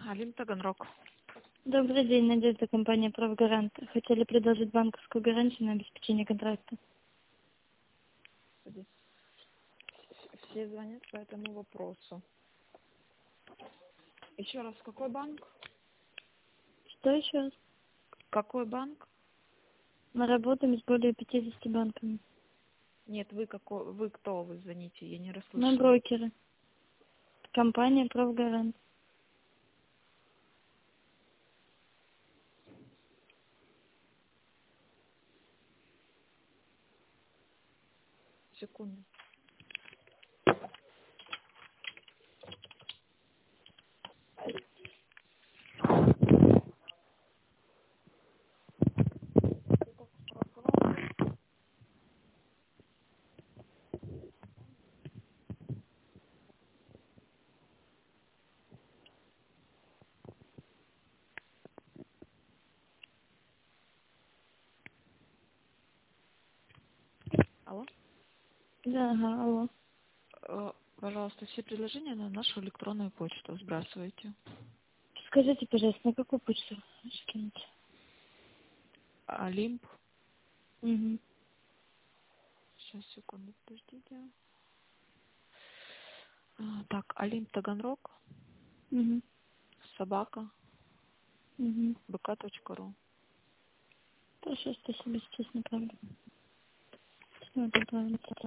Алим Таганрог. Добрый день, Надежда, компания «Правгарант». Хотели предложить банковскую гарантию на обеспечение контракта. Все звонят по этому вопросу. Еще раз, какой банк? Что еще раз? Какой банк? Мы работаем с более 50 банками. Нет, вы кто вы звоните? Я не Мы расслышала. брокеры. Компания «Правгарант». Секунду. Алло? Да, ага, алло. Пожалуйста, все предложения на нашу электронную почту сбрасывайте. Скажите, пожалуйста, на какую почту скинуть? Олимп. Угу. Сейчас, секунду, подождите. Так, Олимп Таганрог, Угу. собака, Угу. bk.ru. Хорошо, спасибо, сейчас направлю. Смотрим правильно.